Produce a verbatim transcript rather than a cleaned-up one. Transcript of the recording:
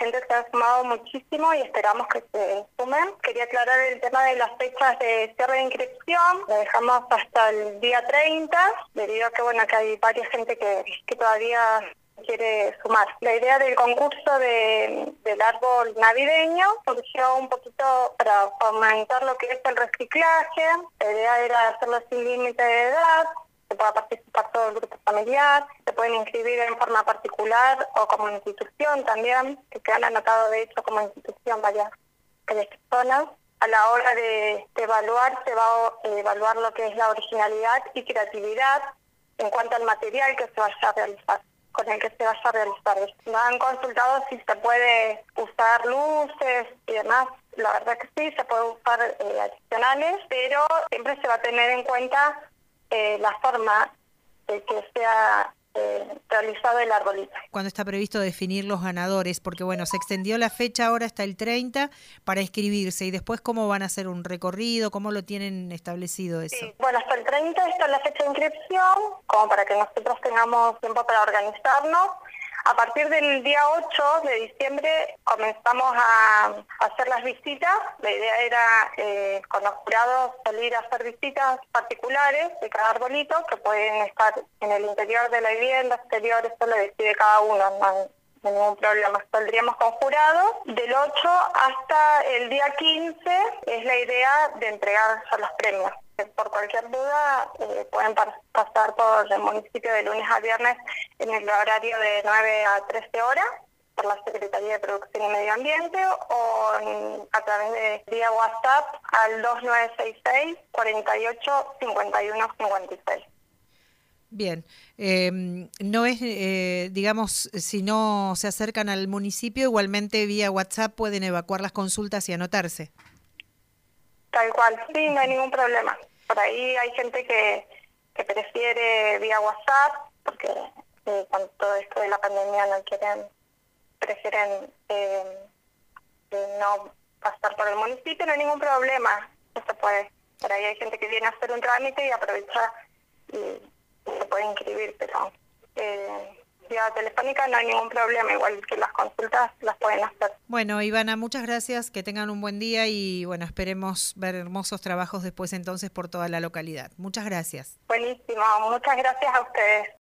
gente se ha sumado muchísimo y esperamos que se sumen. Quería aclarar el tema de las fechas de cierre de inscripción. Lo dejamos hasta el día treinta, debido a que, bueno, que hay varias gente que, que todavía quiere sumar. La idea del concurso de, del árbol navideño surgió un poquito para fomentar lo que es el reciclaje. La idea era hacerlo sin límite de edad, que pueda participar todo el grupo familiar, se pueden inscribir en forma particular o como institución también, que quedan anotados de hecho como institución varias, varias personas. A la hora de, de evaluar, se va a evaluar lo que es la originalidad y creatividad en cuanto al material que se vaya a realizar, con el que se vaya a realizar. Nos han consultado si se puede usar luces y demás. La verdad que sí, se puede usar eh, adicionales, pero siempre se va a tener en cuenta Eh, la forma de que sea eh, realizado el arbolito. ¿Cuándo está previsto definir los ganadores? Porque bueno, se extendió la fecha ahora hasta el treinta para inscribirse, y después ¿cómo van a hacer un recorrido? ¿Cómo lo tienen establecido eso? Sí, bueno, hasta el treinta está la fecha de inscripción, como para que nosotros tengamos tiempo para organizarnos. A partir del día ocho de diciembre comenzamos a hacer las visitas. La idea era eh, con los jurados salir a hacer visitas particulares de cada arbolito, que pueden estar en el interior de la vivienda, exterior, eso lo decide cada uno, no hay, no hay ningún problema. Saldríamos con jurados. Del ocho hasta el día quince es la idea de entregar ya los premios. Por cualquier duda, eh, pueden pasar por el municipio de lunes a viernes en el horario de nueve a trece horas, por la Secretaría de Producción y Medio Ambiente, o en, a través de vía WhatsApp al dos nueve seis seis, cuarenta y ocho, cincuenta y uno, cincuenta y seis. Bien, eh, no es, eh, digamos, si no se acercan al municipio, igualmente vía WhatsApp pueden evacuar las consultas y anotarse. Tal cual, sí, no hay ningún problema. Por ahí hay gente que, que prefiere vía WhatsApp, porque eh, con todo esto de la pandemia no quieren, prefieren eh, no pasar por el municipio, no hay ningún problema, no se puede. Por ahí hay gente que viene a hacer un trámite y aprovecha y, y se puede inscribir, pero eh, vía telefónica no hay ningún problema, igual que las consultas las pueden hacer. Bueno, Ivana, muchas gracias, que tengan un buen día y bueno, esperemos ver hermosos trabajos después entonces por toda la localidad. Muchas gracias. Buenísimo, muchas gracias a ustedes.